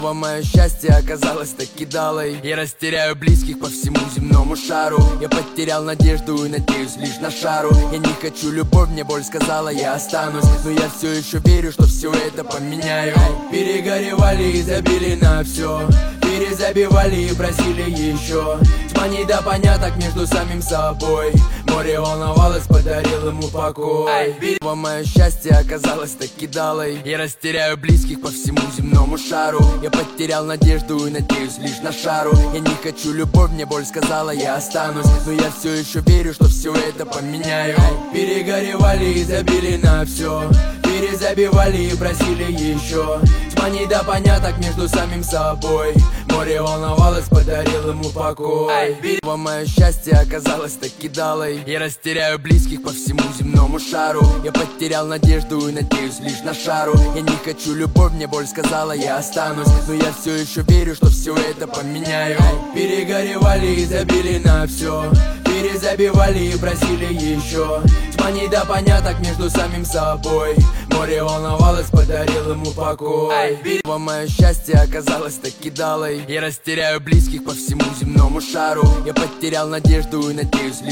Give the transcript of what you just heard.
Мое счастье оказалось так кидалой. Я растеряю близких по всему земному шару. Я потерял надежду и надеюсь лишь на шару. Я не хочу любовь, мне боль сказала, я останусь. Но я все еще верю, что все это поменяю. Перегоревали и забили на все, перезабивали и просили еще. Тьма недопоняток между самим собой. Море волновалось, подарил ему покой. Мое счастье оказалось так кидалой. Я растеряю близких по всему земному шару. Я потерял надежду и надеюсь лишь на шару. Я не хочу любовь, мне боль сказала, я останусь. Но я все еще верю, что все это поменяю. Перегоревали и забили на все, перезабивали и просили еще. Тьма недопоняток между самим собой. Море волновалось, подарил ему покой. Мое счастье оказалось так кидалой. Я растеряю близких по всему земному шару. Я потерял надежду и надеюсь лишь на шару. Я не хочу любовь, мне боль сказала, я останусь. Но я все еще верю, что все это поменяю. Перегоревали и забили на все, перезабивали и просили еще. Тьма недопоняток между самим собой. Море волновалось, подарил ему покой. Мое счастье оказалось так кидалой. Я растеряю близких по всему земному шару. Я потерял надежду и надеюсь лишь